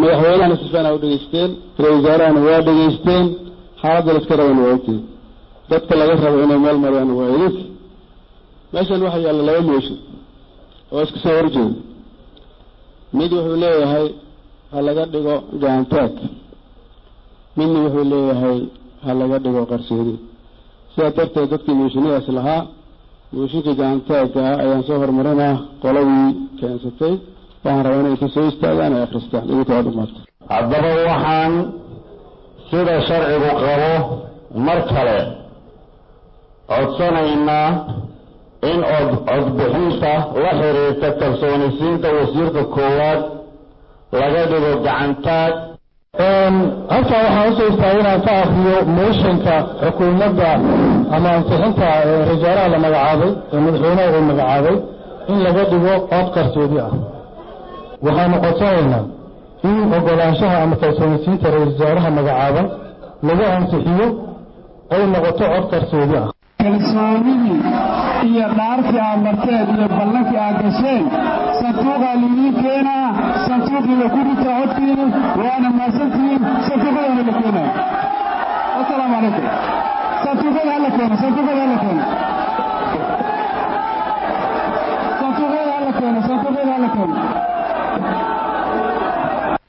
madaxweynaha sifaan u dhageysteen wasaarahana waa dhageysteen xaaladda la iska raban waa ogtiin dadka laga rabo inay meel mariyaan waa idinka meeshan waxa yaalla laba mooshin oo iska soo horjeeda mid wuxuu leeyahay ha laga dhigo gacantaag midna wuxuu leeyahay ha laga dhigo qarsoodi sidaa darteed dadkii mooshinadaas lahaa mooshinkii gacantaagga ayaan soo hormarinaa qoladii keensatay waxaan rabaa inay ka soo istaagaan ay akhristaan idinka aad u maarta haddaba waxaan sida sharcigu qabo mar kale codsanaynaa in codbixinta la xiriirta kalsoonisiinta wasiirka koowaad laga dhigo gacantaag halkaa waxaan usoo istaagay inaan ka akriyo mooshinka xukuumadda ama ansixinta rajaalaha la magacaabay ee madaxweynaha uu magacaabay in laga dhigo cod qarsoodi ah waxaanu codsanaynaa in ogolaanshaha ama kalsoonisiinta ra-iisul wasaaraha magacaaban lagu ansixiyo ay noqoto cod qarsoodi ah kalsoonidii iyo dhaartii aad marteen iyo ballankii aad gasheen sanduuqaa liidiin keenaa sanduuqiiba ku rita codkiini waana maasantihiin sanduuqadaana la keenaa assalaamu calaykum sanduuqada hala keeno